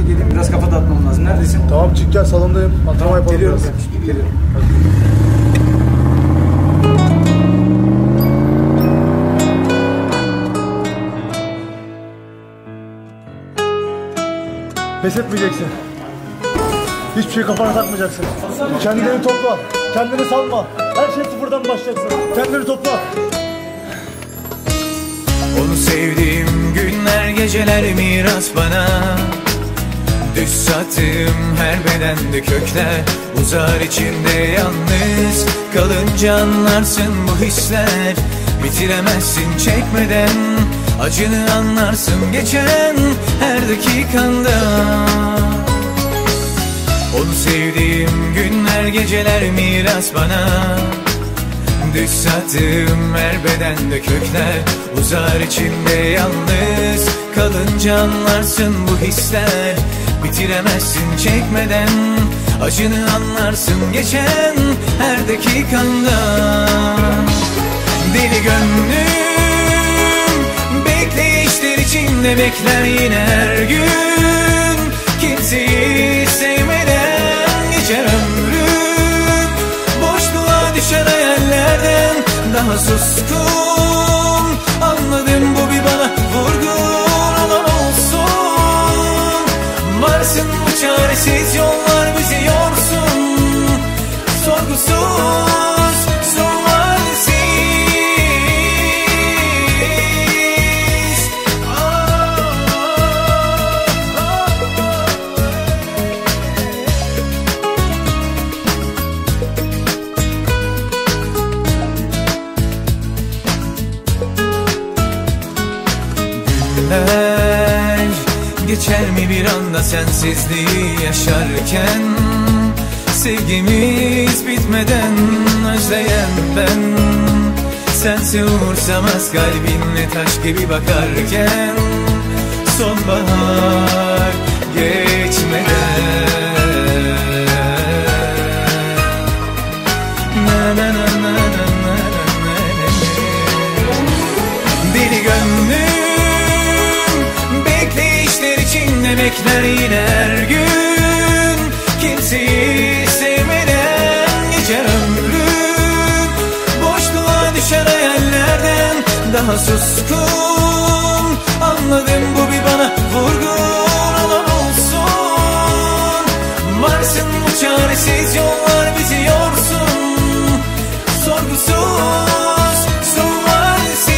gidip biraz kafa dağıtmam lazım. Neredesin? Tamam çık gel, salondayım. Antrenman yapalım. Geliyorum biraz. kardeşim, geliyorum. Pes etmeyeceksin. Hiçbir şey kafana takmayacaksın. Kendini topla. Kendini salma. Her şey sıfırdan başlayacaksın. Kendini topla. Onu sevdiğim günler, geceler miras bana. Düş sattığım her bedende kökler uzar içimde yalnız. Kalınca anlarsın bu hisler. Bitiremezsin çekmeden. Acını anlarsın geçen her dakikanda. Onu sevdiğim günler, geceler miras bana. Düş sattığım her bedende kökler uzar içimde yalnız. Kalınca anlarsın bu hisler. Bitiremezsin çekmeden. Acını anlarsın geçen her dakikanda. Deli gönlüm bekleyişler içinde bekler yine her gün. Kimseyi sevmeden geçer ömrüm. Boşluğa düşer hayallerden daha suskun. Anladım bu bir bana vurgun olan olsun. Varsın bu çaresiz yollar bizi yorsun. Sorgusuz sualsiz. Günler geçer mi bir anda sensizliği yaşarken? Sevgimiz bitmeden özleyen ben. Sense umursamaz kalbinle taş gibi bakarken. Sonbahar geçmeden. Na na na na na na na. Deli gönlüm bekleyişler içinde bekler yine her gün. Kimseyi sevmeden geçer ömrüm. Boşluğa düşer hayallerden daha suskun. Anladım bu bir bana vurgun olan olsun. Varsın bu çaresiz yollar bizi yorsun. Sorgusuz sualsiz.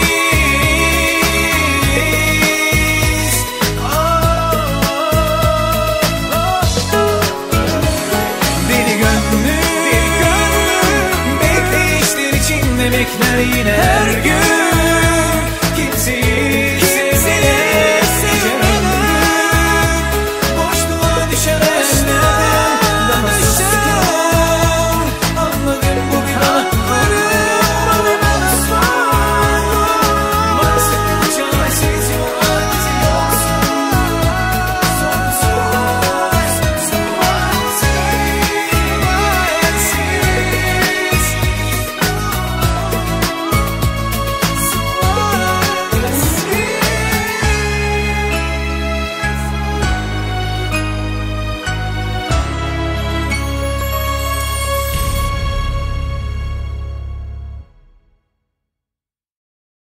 Deli gönlüm bekleyişler içinde bekler yine her gün.